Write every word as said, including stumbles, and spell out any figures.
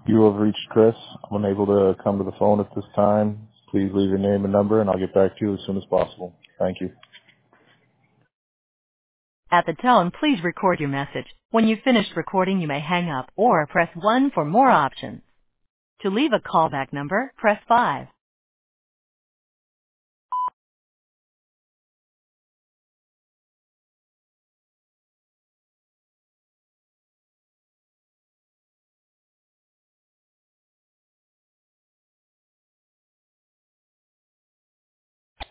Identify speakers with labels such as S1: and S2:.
S1: You have reached Chris. I'm unable to come to the phone at this time. Please leave your name and number, and I'll get back to you as soon as possible. Thank you.
S2: At the tone, please record your message. When you've finished recording, you may hang up or press one for more options. To leave a callback number, press five.